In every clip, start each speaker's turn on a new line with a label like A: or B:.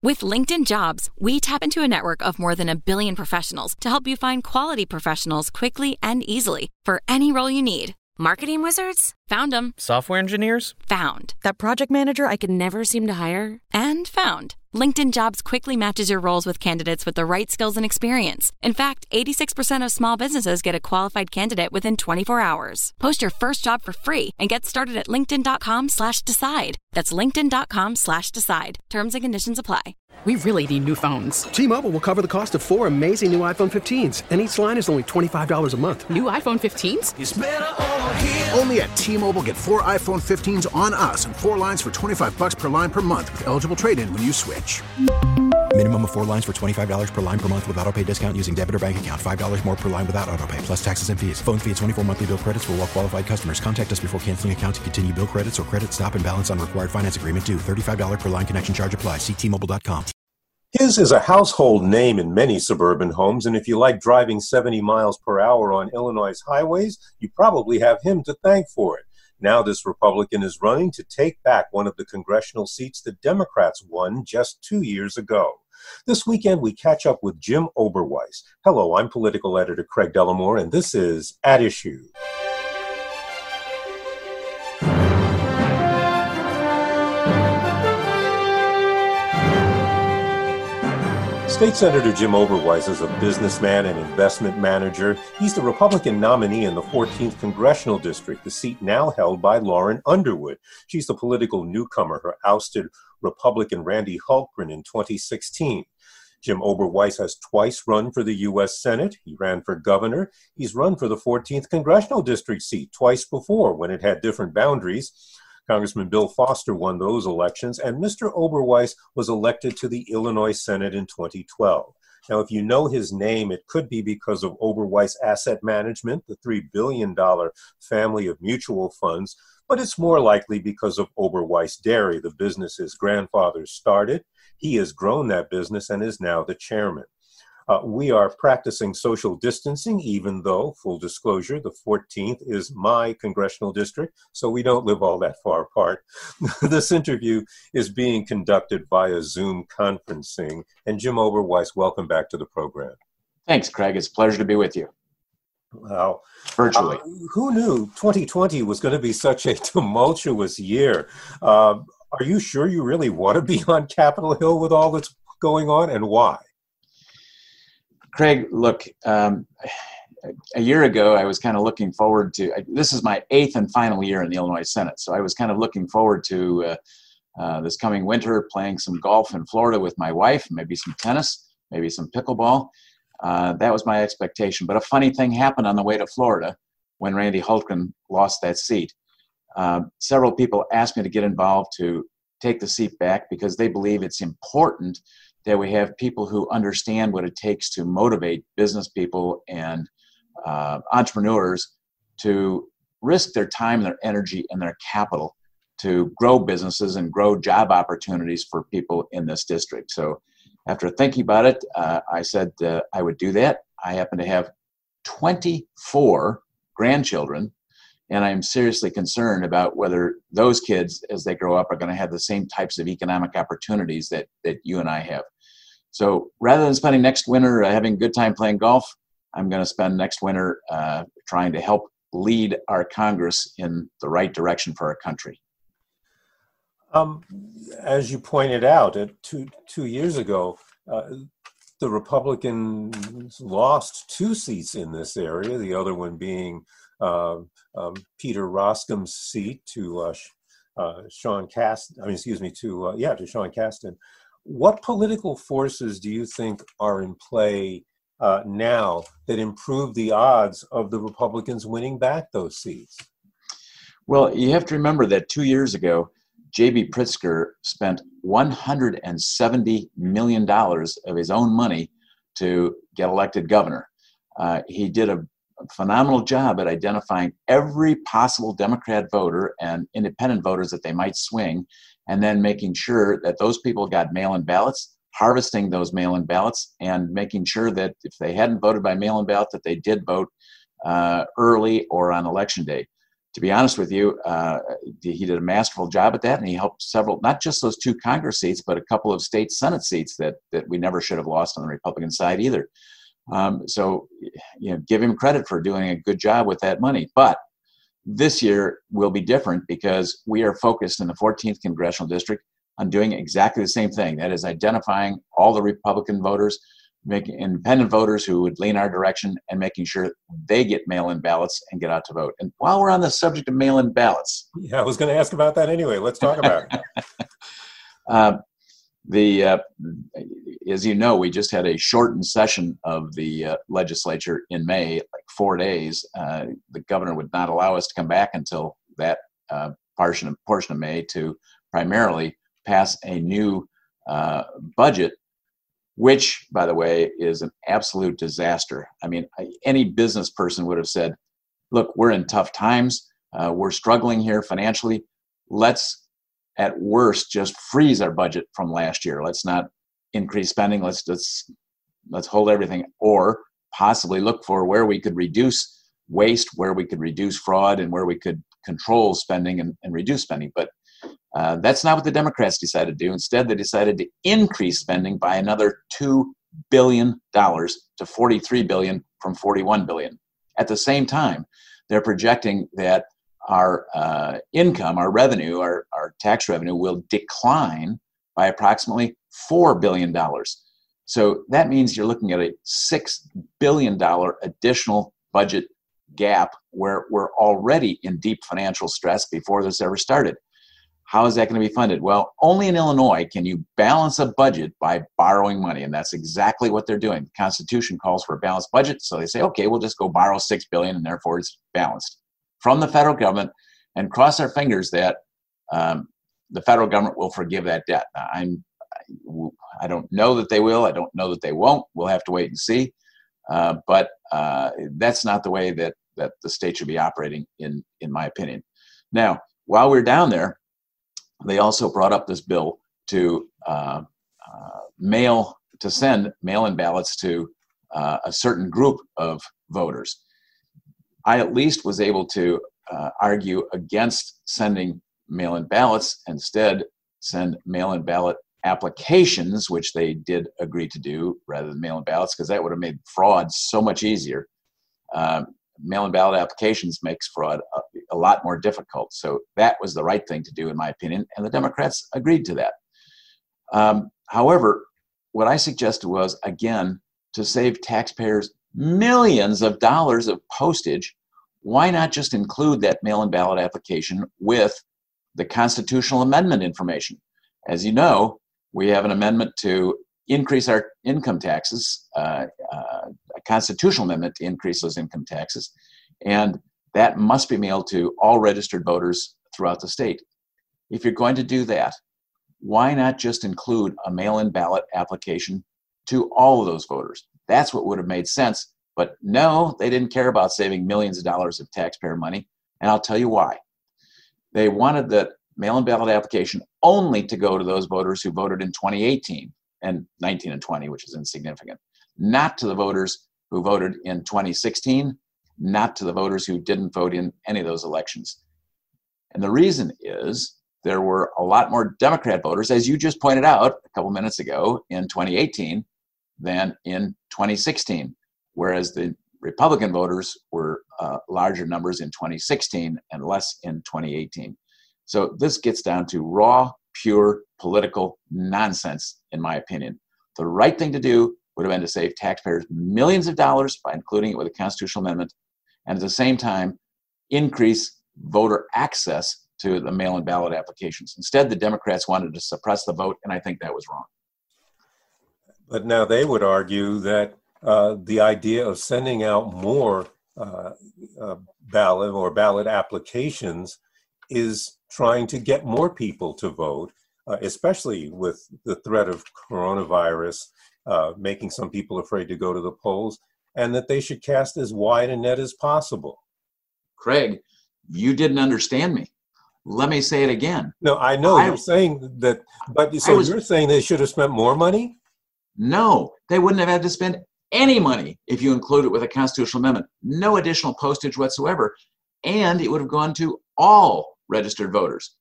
A: With LinkedIn Jobs, we tap into a network of more than 1 billion professionals to help you find quality professionals quickly and easily for any role you need.
B: Marketing wizards?
A: Found them.
C: Software engineers?
A: Found.
B: That project manager I could never seem to hire?
A: And found. LinkedIn Jobs quickly matches your roles with candidates with the right skills and experience. In fact, 86% of small businesses get a qualified candidate within 24 hours. Post your first job for free and get started at linkedin.com/decide. That's linkedin.com/decide. Terms and conditions apply.
D: We really need new phones.
E: T-Mobile will cover the cost of 4 amazing new iPhone 15s, and each line is only $25 a month.
D: New iPhone 15s?
F: It's better over here. Only at T-Mobile, get 4 iPhone 15s on us and 4 lines for $25 per line per month with eligible trade-in when you switch.
G: Minimum of 4 lines for $25 per line per month with autopay discount using debit or bank account. $5 more per line without autopay, plus taxes and fees. Phone fee at 24 monthly bill credits for well-qualified customers. Contact us before canceling account to continue bill credits or credit stop and balance on required finance agreement due. $35 per line connection charge applies. See T-Mobile.com.
H: His is a household name in many suburban homes, and if you like driving 70 miles per hour on Illinois' highways, you probably have him to thank for it. Now this Republican is running to take back one of the congressional seats the Democrats won just 2 years ago. This weekend, we catch up with Jim Oberweis. Hello, I'm political editor Craig Dellamore, and this is At Issue. State Senator Jim Oberweis is a businessman and investment manager. He's the Republican nominee in the 14th Congressional District, the seat now held by Lauren Underwood. She's the political newcomer who ousted Republican Randy Hultgren in 2016. Jim Oberweis has twice run for the U.S. Senate. He ran for governor. He's run for the 14th Congressional District seat twice before when it had different boundaries. Congressman Bill Foster won those elections, and Mr. Oberweis was elected to the Illinois Senate in 2012. Now, if you know his name, it could be because of Oberweis Asset Management, the $3 billion family of mutual funds, but it's more likely because of Oberweis Dairy, the business his grandfather started. He has grown that business and is now the chairman. We are practicing social distancing, even though, full disclosure, the 14th is my congressional district, so we don't live all that far apart. This interview is being conducted via Zoom conferencing. And Jim Oberweis, welcome back to the program.
I: Thanks, Craig. It's a pleasure to be with you.
H: Wow.
I: Virtually.
H: Who knew 2020 was going to be such a tumultuous year? Are you sure you really want to be on Capitol Hill with all that's going on, and why?
I: Craig, look, a year ago, I was kind of looking forward to, this is my 8th and final year in the Illinois Senate, so I was kind of looking forward to this coming winter playing some golf in Florida with my wife, maybe some tennis, maybe some pickleball. That was my expectation. But a funny thing happened on the way to Florida when Randy Hultgren lost that seat. Several people asked me to get involved to take the seat back because they believe it's important that we have people who understand what it takes to motivate business people and entrepreneurs to risk their time, their energy, and their capital to grow businesses and grow job opportunities for people in this district. So after thinking about it, I said I would do that. I happen to have 24 grandchildren, and I'm seriously concerned about whether those kids, as they grow up, are going to have the same types of economic opportunities that you and I have. So rather than spending next winter having a good time playing golf, I'm going to spend next winter trying to help lead our Congress in the right direction for our country.
H: As you pointed out, two years ago, the Republicans lost 2 seats in this area, the other one being Peter Roskim's seat to Sean Casten. To Sean Casten. What political forces do you think are in play now that improve the odds of the Republicans winning back those seats?
I: Well, you have to remember that 2 years ago, J.B. Pritzker spent $170 million of his own money to get elected governor. He did a phenomenal job at identifying every possible Democrat voter and independent voters that they might swing, and then making sure that those people got mail-in ballots, harvesting those mail-in ballots, and making sure that if they hadn't voted by mail-in ballot, that they did vote early or on election day. to be honest with you, he did a masterful job at that, and he helped several, not just those 2 Congress seats, but a couple of state Senate seats that we never should have lost on the Republican side either. So, give him credit for doing a good job with that money. But this year will be different because we are focused in the 14th Congressional District on doing exactly the same thing. That is identifying all the Republican voters, making independent voters who would lean our direction, and making sure they get mail-in ballots and get out to vote. And while we're on the subject of mail-in ballots.
H: Yeah, I was going to ask about that anyway. Let's talk about
I: it. As you know, we just had a shortened session of the legislature in May, like 4 days. The governor would not allow us to come back until that portion of May to primarily pass a new budget, which, by the way, is an absolute disaster. I mean, any business person would have said, look, we're in tough times. We're struggling here financially. Let's, at worst, just freeze our budget from last year. Let's not increase spending. Let's hold everything, or possibly look for where we could reduce waste, where we could reduce fraud, and where we could control spending and reduce spending. But that's not what the Democrats decided to do. Instead, they decided to increase spending by another $2 billion to $43 billion from $41 billion. At the same time, they're projecting that our income, our revenue, our tax revenue will decline by approximately $4 billion. So that means you're looking at a $6 billion additional budget gap where we're already in deep financial stress before this ever started. How is that going to be funded? Well, only in Illinois can you balance a budget by borrowing money, and that's exactly what they're doing. The Constitution calls for a balanced budget, so they say, okay, we'll just go borrow $6 billion, and therefore it's balanced from the federal government, and cross our fingers that the federal government will forgive that debt. Now, I don't know that they will. I don't know that they won't. We'll have to wait and see. But that's not the way that the state should be operating, in my opinion. Now, while we're down there, they also brought up this bill to send mail-in ballots to a certain group of voters. I at least was able to argue against sending mail-in ballots, instead send mail-in ballot applications, which they did agree to do rather than mail-in ballots, because that would have made fraud so much easier. Mail-in ballot applications makes fraud a lot more difficult. So that was the right thing to do, in my opinion, and the Democrats agreed to that. However, what I suggested was, again, to save taxpayers millions of dollars of postage, why not just include that mail-in ballot application with the constitutional amendment information? As you know, we have an amendment to increase our income taxes, a constitutional amendment to increase those income taxes, and that must be mailed to all registered voters throughout the state. If you're going to do that, why not just include a mail-in ballot application to all of those voters? That's what would have made sense. But no, they didn't care about saving millions of dollars of taxpayer money, and I'll tell you why. They wanted the mail-in ballot application only to go to those voters who voted in 2018 and 19 and 20, which is insignificant, not to the voters who voted in 2016, not to the voters who didn't vote in any of those elections. And the reason is there were a lot more Democrat voters, as you just pointed out a couple minutes ago, in 2018 than in 2016, whereas the Republican voters were larger numbers in 2016 and less in 2018. So this gets down to raw, pure political nonsense, in my opinion. The right thing to do would have been to save taxpayers millions of dollars by including it with a constitutional amendment, and at the same time, increase voter access to the mail-in ballot applications. Instead, the Democrats wanted to suppress the vote, and I think that was wrong.
H: But now they would argue that the idea of sending out more ballot applications is trying to get more people to vote, especially with the threat of coronavirus making some people afraid to go to the polls, and that they should cast as wide a net as possible.
I: Craig, you didn't understand me. Let me say it again.
H: No, I know you're saying that, but so you're saying they should have spent more money?
I: No, they wouldn't have had to spend any money if you include it with a constitutional amendment. No additional postage whatsoever. and it would have gone to all registered voters.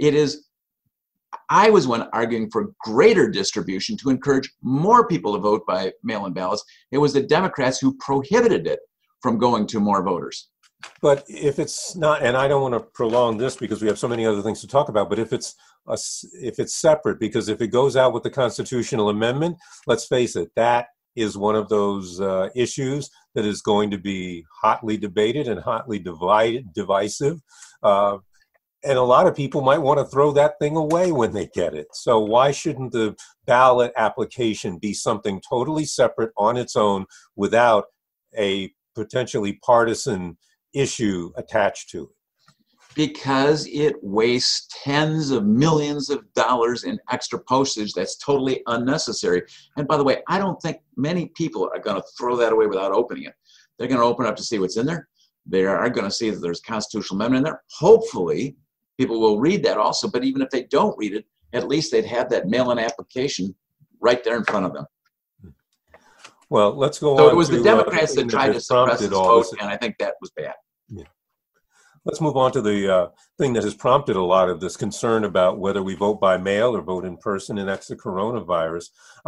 I: I was one arguing for greater distribution to encourage more people to vote by mail-in ballots. It was the Democrats who prohibited it from going to more voters.
H: But if it's not, and I don't want to prolong this because we have so many other things to talk about, but if it's separate, because if it goes out with the constitutional amendment, let's face it, that is one of those issues that is going to be hotly debated and hotly divisive. And a lot of people might want to throw that thing away when they get it. So why shouldn't the ballot application be something totally separate on its own without a potentially partisan issue attached to it?
I: Because it wastes tens of millions of dollars in extra postage that's totally unnecessary. And by the way, I don't think many people are going to throw that away without opening it. They're going to open up to see what's in there. They are going to see that there's a constitutional amendment in there. Hopefully, people will read that also. But even if they don't read it, at least they'd have that mail-in application right there in front of them.
H: Well, let's go on.
I: So it was the Democrats that tried to suppress this vote, and I think that was bad.
H: Yeah. Let's move on to the thing that has prompted a lot of this concern about whether we vote by mail or vote in person, and that's the coronavirus.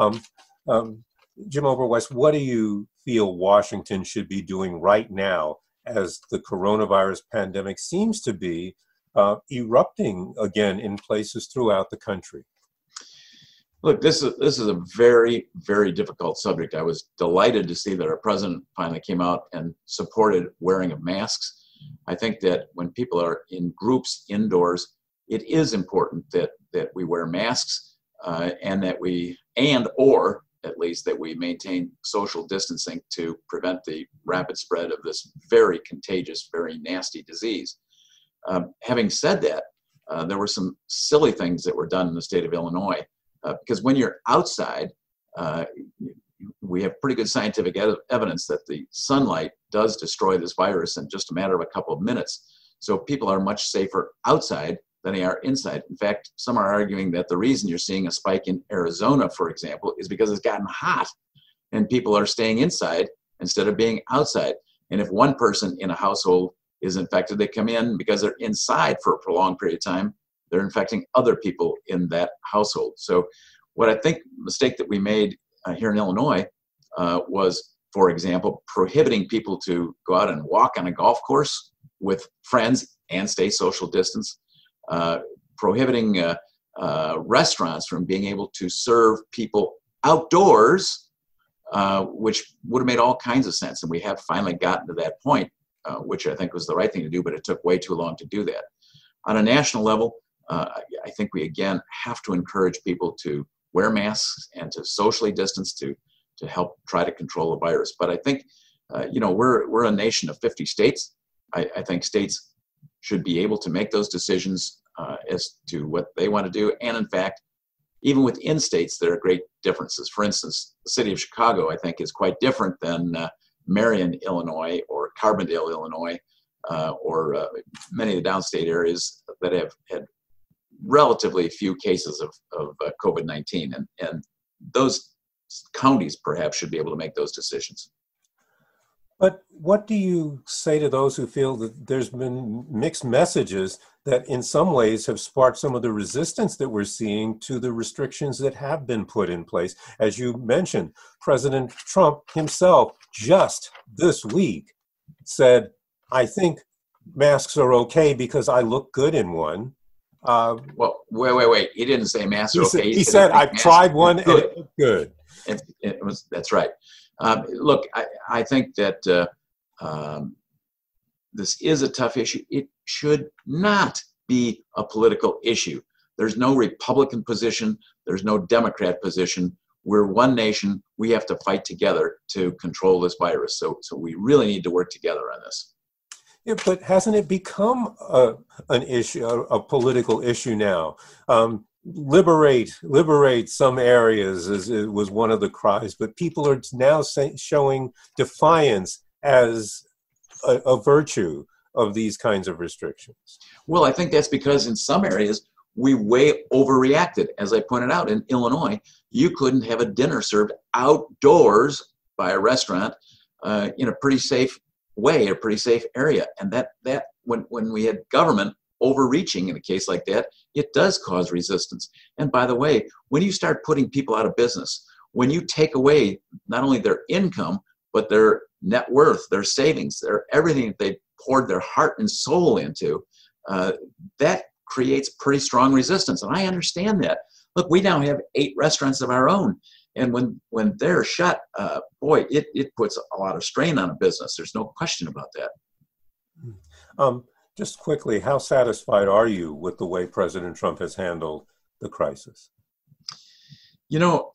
H: Jim Oberweis, what do you feel Washington should be doing right now as the coronavirus pandemic seems to be erupting again in places throughout the country?
I: Look, this is a very, very difficult subject. I was delighted to see that our president finally came out and supported wearing of masks. I think that when people are in groups indoors, it is important that we wear masks and that or at least that we maintain social distancing to prevent the rapid spread of this very contagious, very nasty disease. Having said that, there were some silly things that were done in the state of Illinois because when you're outside, we have pretty good scientific evidence that the sunlight does destroy this virus in just a matter of a couple of minutes. So people are much safer outside than they are inside. In fact, some are arguing that the reason you're seeing a spike in Arizona, for example, is because it's gotten hot and people are staying inside instead of being outside. And if one person in a household is infected, they come in because they're inside for a prolonged period of time, they're infecting other people in that household. So what I think the mistake that we made here in Illinois was, for example, prohibiting people to go out and walk on a golf course with friends and stay social distance, prohibiting restaurants from being able to serve people outdoors, which would have made all kinds of sense. And we have finally gotten to that point, which I think was the right thing to do, but it took way too long to do that. On a national level, I think we again have to encourage people to wear masks and to socially distance to help try to control the virus. But I think, we're a nation of 50 states. I think states should be able to make those decisions as to what they want to do. And in fact, even within states, there are great differences. For instance, the city of Chicago, I think, is quite different than Marion, Illinois, or Carbondale, Illinois, or many of the downstate areas that have had relatively few cases of COVID-19. And those counties perhaps should be able to make those decisions.
H: But what do you say to those who feel that there's been mixed messages that in some ways have sparked some of the resistance that we're seeing to the restrictions that have been put in place? As you mentioned, President Trump himself just this week said, I think masks are okay because I look good in one.
I: Well, wait. He didn't say masks are okay.
H: He said I've tried one and it looked good.
I: That's right. Look, I think that this is a tough issue. It should not be a political issue. There's no Republican position. There's no Democrat position. We're one nation. We have to fight together to control this virus. So we really need to work together on this.
H: Yeah, but hasn't it become an issue, a political issue now? Liberate some areas, as it was one of the cries, but people are now showing defiance as a virtue of these kinds of restrictions.
I: Well, I think that's because in some areas we way overreacted. As I pointed out, in Illinois, you couldn't have a dinner served outdoors by a restaurant in a pretty safe way, a pretty safe area, and that when we had government overreaching in a case like that, it does cause resistance. And by the way, when you start putting people out of business, when you take away not only their income, but their net worth, their savings, their everything that they poured their heart and soul into, that creates pretty strong resistance. And I understand that. Look, we now have 8 restaurants of our own. And when they're shut, boy, it puts a lot of strain on a business. There's no question about that.
H: Just quickly, how satisfied are you with the way President Trump has handled the crisis?
I: You know,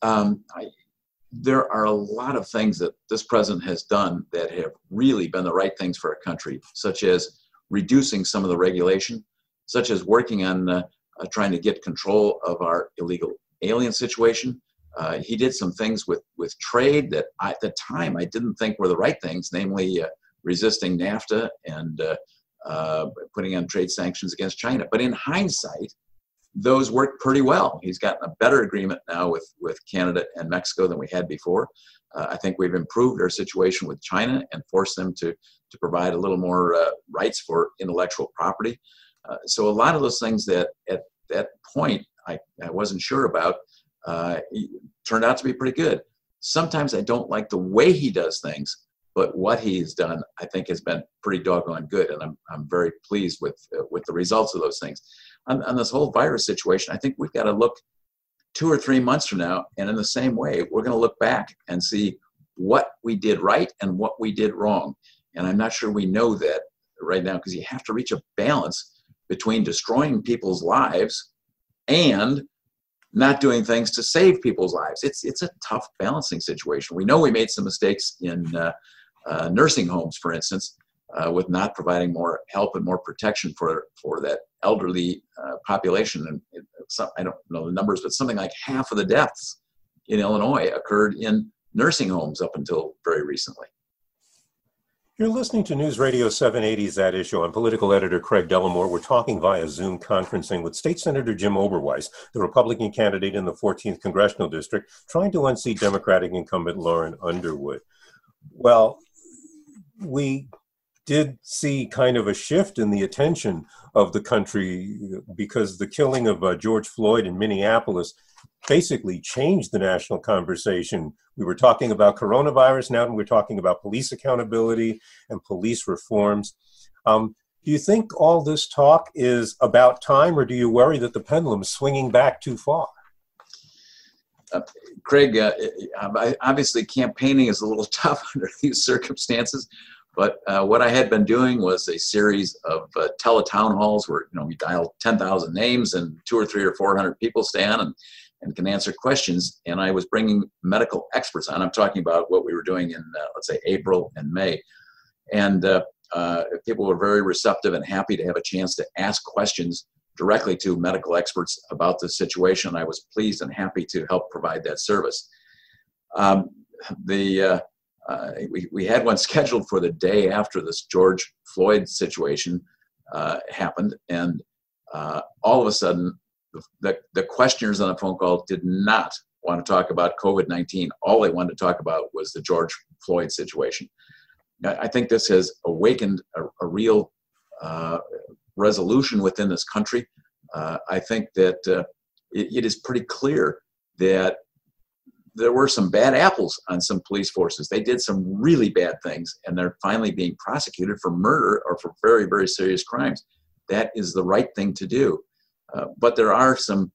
I: there are a lot of things that this president has done that have really been the right things for our country, such as reducing some of the regulation, such as working on trying to get control of our illegal alien situation. He did some things with trade that at the time I didn't think were the right things, namely resisting NAFTA and putting on trade sanctions against China. But in hindsight, those worked pretty well. He's gotten a better agreement now with Canada and Mexico than we had before. I think we've improved our situation with China and forced them to provide a little more rights for intellectual property. So a lot of those things that at that point I wasn't sure about turned out to be pretty good. Sometimes I don't like the way he does things, but what he's done, I think, has been pretty doggone good, and I'm very pleased with the results of those things. On this whole virus situation, I think we've got to look 2 or 3 months from now, and in the same way, we're going to look back and see what we did right and what we did wrong. And I'm not sure we know that right now, because you have to reach a balance between destroying people's lives and not doing things to save people's lives. It's a tough balancing situation. We know we made some mistakes in nursing homes, for instance, with not providing more help and more protection for that elderly population. And I don't know the numbers, but something like half of the deaths in Illinois occurred in nursing homes up until very recently.
H: You're listening to News Radio 780's That Issue. I'm political editor Craig Dellamore. We're talking via Zoom conferencing with State Senator Jim Oberweis, the Republican candidate in the 14th Congressional District, trying to unseat Democratic incumbent Lauren Underwood. Well, we did see kind of a shift in the attention of the country because the killing of George Floyd in Minneapolis basically changed the national conversation. We were talking about coronavirus, now we're talking about police accountability and police reforms. Do you think all this talk is about time, or do you worry that the pendulum's swinging back too far?
I: Craig, obviously campaigning is a little tough under these circumstances, but what I had been doing was a series of teletown halls where we dial 10,000 names and 200 or 300 or 400 people stand and can answer questions. And I was bringing medical experts on. I'm talking about what we were doing in, let's say, April and May. And people were very receptive and happy to have a chance to ask questions directly to medical experts about the situation. I was pleased and happy to help provide that service. We had one scheduled for the day after this George Floyd situation happened. And all of a sudden, the questioners on the phone call did not want to talk about COVID-19. All they wanted to talk about was the George Floyd situation. I think this has awakened a real resolution within this country. I think that it is pretty clear that there were some bad apples on some police forces. They did some really bad things, and they're finally being prosecuted for murder or for very, very serious crimes. That is the right thing to do. But there are some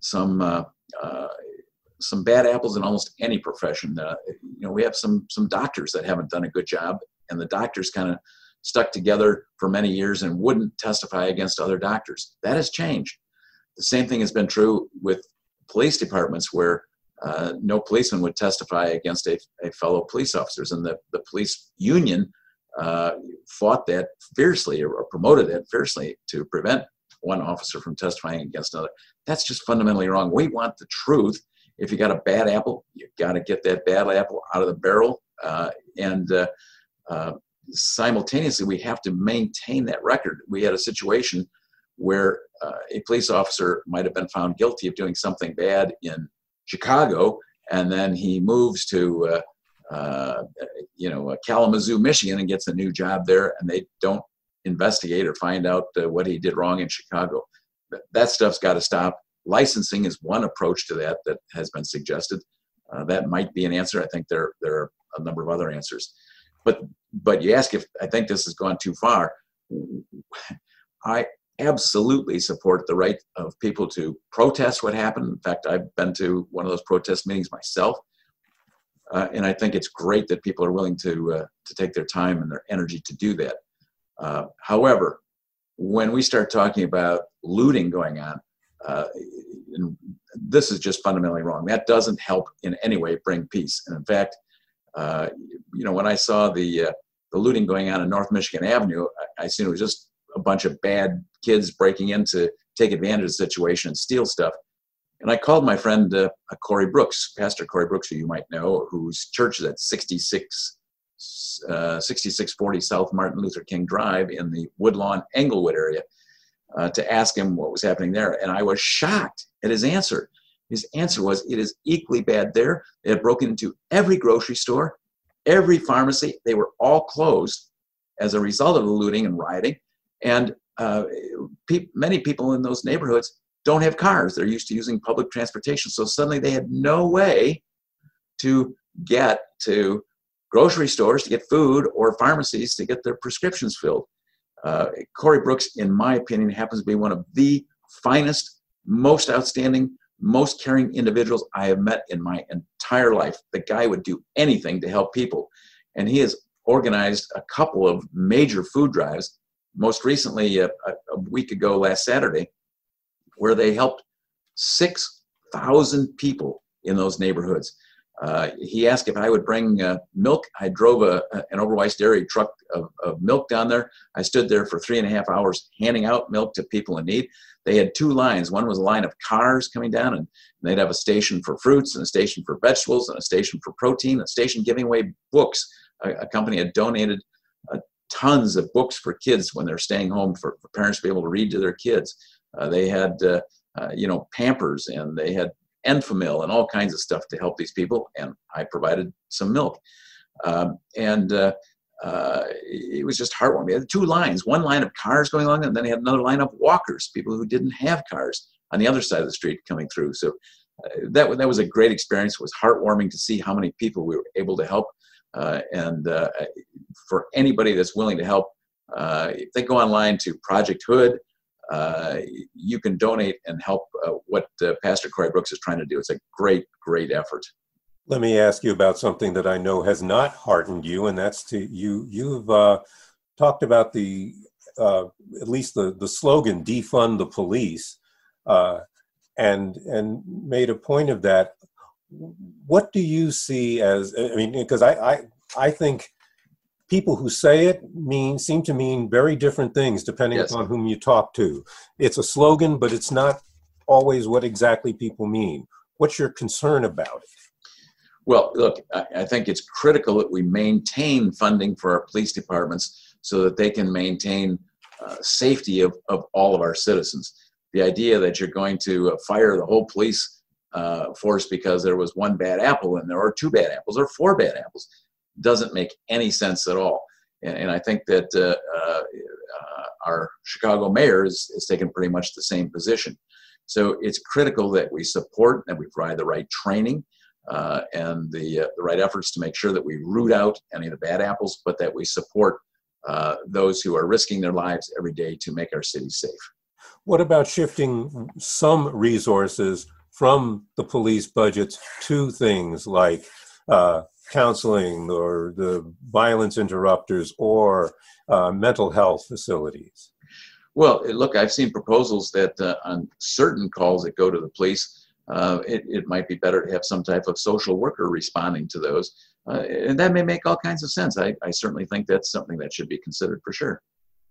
I: bad apples in almost any profession. We have some doctors that haven't done a good job, and the doctors kind of stuck together for many years and wouldn't testify against other doctors. That has changed. The same thing has been true with police departments, where no policeman would testify against a fellow police officers, and the police union fought that fiercely or promoted that fiercely to prevent one officer from testifying against another. That's just fundamentally wrong. We want the truth. If you got a bad apple, you got to get that bad apple out of the barrel. Simultaneously, we have to maintain that record. We had a situation where a police officer might have been found guilty of doing something bad in Chicago, and then he moves to Kalamazoo, Michigan, and gets a new job there, and they don't investigate or find out what he did wrong in Chicago. That stuff's got to stop. Licensing is one approach to that has been suggested. That might be an answer. I think there are a number of other answers. But you ask if I think this has gone too far. I absolutely support the right of people to protest what happened. In fact, I've been to one of those protest meetings myself. And I think it's great that people are willing to take their time and their energy to do that. However, when we start talking about looting going on, this is just fundamentally wrong. That doesn't help in any way bring peace. And in fact, when I saw the looting going on in North Michigan Avenue, I seen it was just a bunch of bad kids breaking in to take advantage of the situation and steal stuff. And I called my friend Corey Brooks, Pastor Corey Brooks, who you might know, whose church is at 6640 South Martin Luther King Drive in the Woodlawn, Englewood area, to ask him what was happening there. And I was shocked at his answer. His answer was, it is equally bad there. They had broken into every grocery store, every pharmacy. They were all closed as a result of the looting and rioting. And many people in those neighborhoods don't have cars. They're used to using public transportation. So suddenly they had no way to get to grocery stores to get food or pharmacies to get their prescriptions filled. Corey Brooks, in my opinion, happens to be one of the finest, most outstanding, most caring individuals I have met in my entire life. The guy would do anything to help people. And he has organized a couple of major food drives, most recently a week ago last Saturday, where they helped 6,000 people in those neighborhoods. He asked if I would bring milk. I drove an Overweiss Dairy truck of milk down there. I stood there for 3.5 hours handing out milk to people in need. They had two lines. One was a line of cars coming down, and they'd have a station for fruits and a station for vegetables and a station for protein, a station giving away books. A company had donated tons of books for kids when they're staying home for parents to be able to read to their kids. They had, Pampers, and they had Enfamil and all kinds of stuff to help these people, and I provided some milk. It was just heartwarming. They had two lines, one line of cars going along, and then they had another line of walkers, people who didn't have cars, on the other side of the street coming through. So that was a great experience. It was heartwarming to see how many people we were able to help. For anybody that's willing to help, if they go online to Project Hood, you can donate and help what Pastor Corey Brooks is trying to do. It's a great, great effort.
H: Let me ask you about something that I know has not heartened you, and that's you've talked about at least the slogan, defund the police, and made a point of that. What do you see as, because I think people who say it seem to mean very different things depending upon whom you talk to. It's a slogan, but it's not always what exactly people mean. What's your concern about it?
I: Well, look, I think it's critical that we maintain funding for our police departments so that they can maintain safety of all of our citizens. The idea that you're going to fire the whole police force because there was one bad apple and there are two bad apples or four bad apples doesn't make any sense at all. And I think that our Chicago mayor has taken pretty much the same position. So it's critical that we support and we provide the right training and the right efforts to make sure that we root out any of the bad apples, but that we support those who are risking their lives every day to make our city safe.
H: What about shifting some resources from the police budgets to things like counseling or the violence interrupters or mental health facilities?
I: Well, look, I've seen proposals that on certain calls that go to the police, it might be better to have some type of social worker responding to those. And that may make all kinds of sense. I certainly think that's something that should be considered for sure.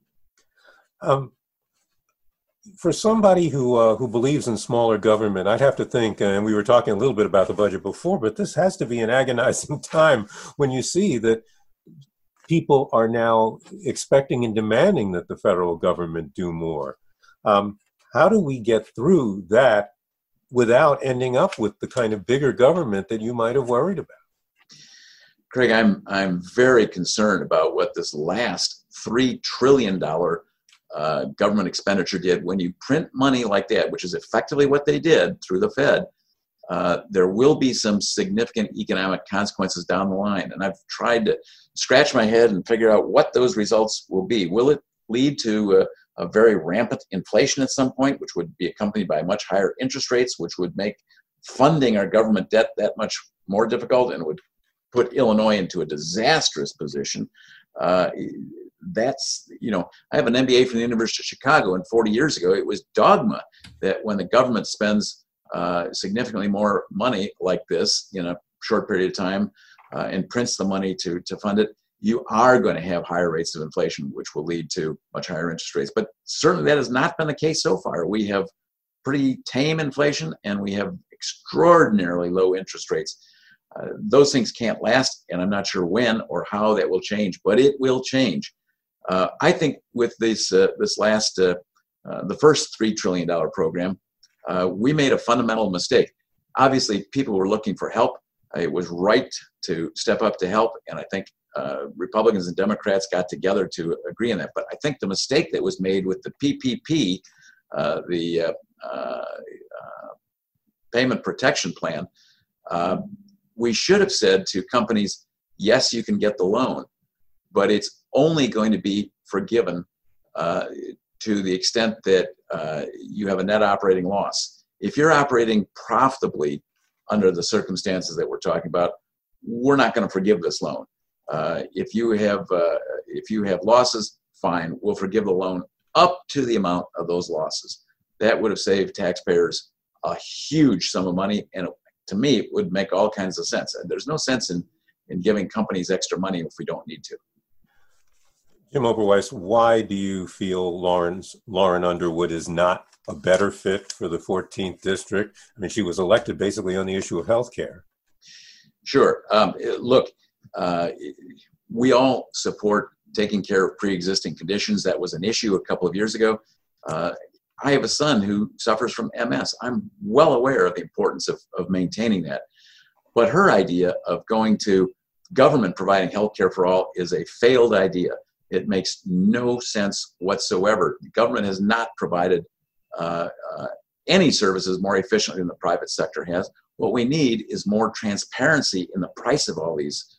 H: For somebody who believes in smaller government, I'd have to think, and we were talking a little bit about the budget before, but this has to be an agonizing time when you see that people are now expecting and demanding that the federal government do more. How do we get through that without ending up with the kind of bigger government that you might have worried about?
I: Craig, I'm very concerned about what this last $3 trillion government expenditure did. When you print money like that, which is effectively what they did through the Fed, there will be some significant economic consequences down the line. And I've tried to scratch my head and figure out what those results will be. Will it lead to a very rampant inflation at some point, which would be accompanied by much higher interest rates, which would make funding our government debt that much more difficult and would put Illinois into a disastrous position? That's, I have an MBA from the University of Chicago, and 40 years ago, it was dogma that when the government spends significantly more money like this in a short period of time and prints the money to fund it, you are going to have higher rates of inflation, which will lead to much higher interest rates. But certainly that has not been the case so far. We have pretty tame inflation, and we have extraordinarily low interest rates. Those things can't last, and I'm not sure when or how that will change, but it will change. I think with this last, the first $3 trillion program, we made a fundamental mistake. Obviously, people were looking for help. It was right to step up to help, and I think Republicans and Democrats got together to agree on that. But I think the mistake that was made with the PPP, the Payment Protection Plan, we should have said to companies, yes, you can get the loan, but it's only going to be forgiven to the extent that you have a net operating loss. If you're operating profitably under the circumstances that we're talking about, we're not going to forgive this loan. If you have losses, fine, we'll forgive the loan up to the amount of those losses. That would have saved taxpayers a huge sum of money, and to me, it would make all kinds of sense. And there's no sense in giving companies extra money if we don't need to.
H: Jim Oberweis, why do you feel Lauren Underwood is not a better fit for the 14th District? I mean, she was elected basically on the issue of health care.
I: Sure. Look, we all support taking care of pre-existing conditions. That was an issue a couple of years ago. I have a son who suffers from MS. I'm well aware of the importance of maintaining that. But her idea of going to government providing health care for all is a failed idea. It makes no sense whatsoever. The government has not provided any services more efficiently than the private sector has. What we need is more transparency in the price of all these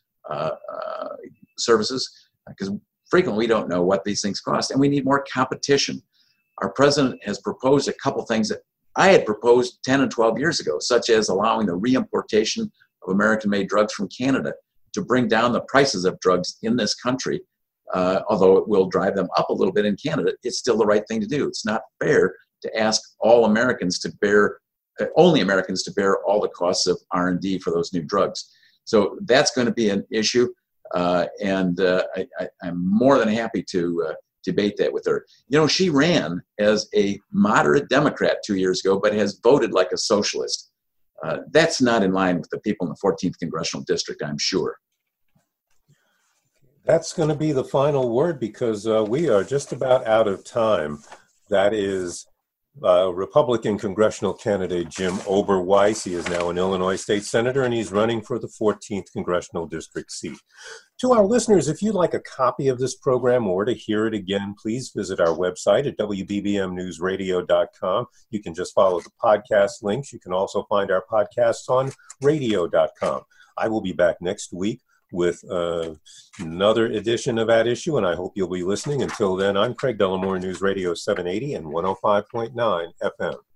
I: services, because frequently we don't know what these things cost, and we need more competition. Our president has proposed a couple things that I had proposed 10 and 12 years ago, such as allowing the reimportation of American-made drugs from Canada to bring down the prices of drugs in this country. Although it will drive them up a little bit in Canada, it's still the right thing to do. It's not fair to ask only Americans to bear all the costs of R&D for those new drugs. So that's going to be an issue, and I'm more than happy to debate that with her. She ran as a moderate Democrat 2 years ago, but has voted like a socialist. That's not in line with the people in the 14th Congressional District, I'm sure.
H: That's going to be the final word, because we are just about out of time. That is Republican congressional candidate Jim Oberweis. He is now an Illinois state senator, and he's running for the 14th congressional district seat. To our listeners, if you'd like a copy of this program or to hear it again, please visit our website at wbbmnewsradio.com. You can just follow the podcast links. You can also find our podcasts on radio.com. I will be back next week with another edition of At Issue, and I hope you'll be listening. Until then, I'm Craig Dellamore, News Radio 780 and 105.9 FM.